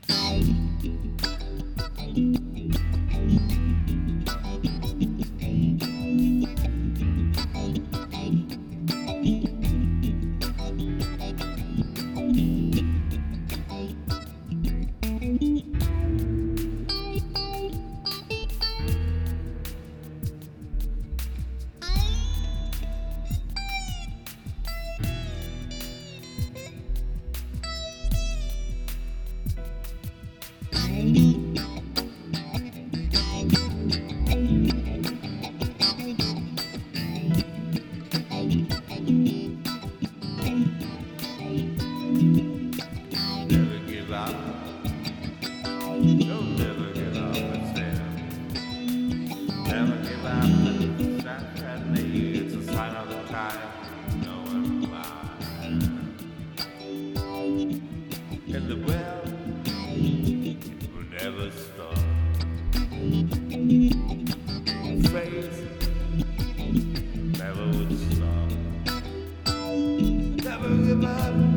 Never give up. Don't never give up. It's fair. Never give up. It's not friendly. It's a sign of the time. No one blind. In the well, it will never stop. Phrase never would stop. Never give up.